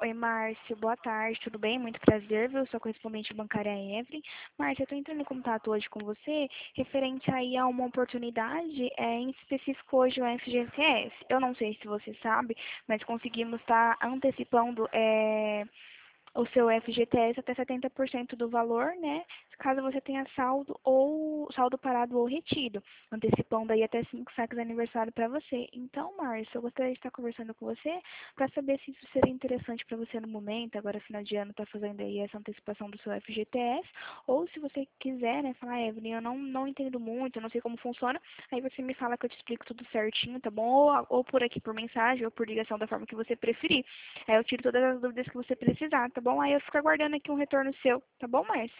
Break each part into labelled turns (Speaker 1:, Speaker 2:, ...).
Speaker 1: Oi, Márcio, boa tarde, tudo bem? Muito prazer, viu? Sou correspondente bancária Evelyn. Márcio, eu estou entrando em contato hoje com você referente aí a uma oportunidade, em específico hoje o FGTS. Eu não sei se você sabe, mas conseguimos estar antecipando o seu FGTS até 70% do valor, né? Caso você tenha saldo parado ou retido, antecipando aí até 5 saques de aniversário para você. Então, Márcio, eu gostaria de estar conversando com você para saber se isso seria interessante para você no momento, agora final de ano, tá fazendo aí essa antecipação do seu FGTS, ou se você quiser, né, falar, Evelyn, eu não entendo muito, eu não sei como funciona, aí você me fala que eu te explico tudo certinho, tá bom? Ou por aqui por mensagem, ou por ligação da forma que você preferir. Aí eu tiro todas as dúvidas que você precisar, tá bom? Aí eu fico aguardando aqui um retorno seu, tá bom, Márcio?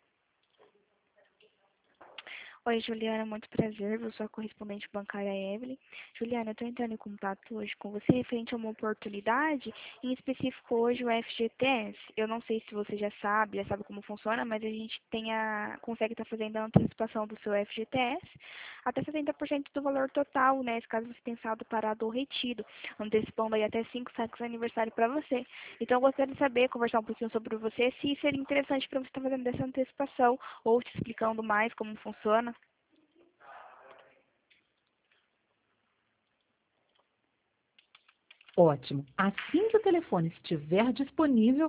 Speaker 1: Oi, Juliana, muito prazer. Eu sou a correspondente bancária Evelyn. Juliana, eu estou entrando em contato hoje com você referente a uma oportunidade, em específico hoje o FGTS. Eu não sei se você já sabe como funciona, mas a gente consegue estar fazendo a antecipação do seu FGTS até 70% do valor total, né? Caso você tenha saldo parado ou retido, antecipando aí até 5 saques de aniversário para você. Então, eu gostaria de saber, conversar um pouquinho sobre você, se seria interessante para você estar fazendo essa antecipação ou te explicando mais como funciona.
Speaker 2: Ótimo. Assim que o telefone estiver disponível,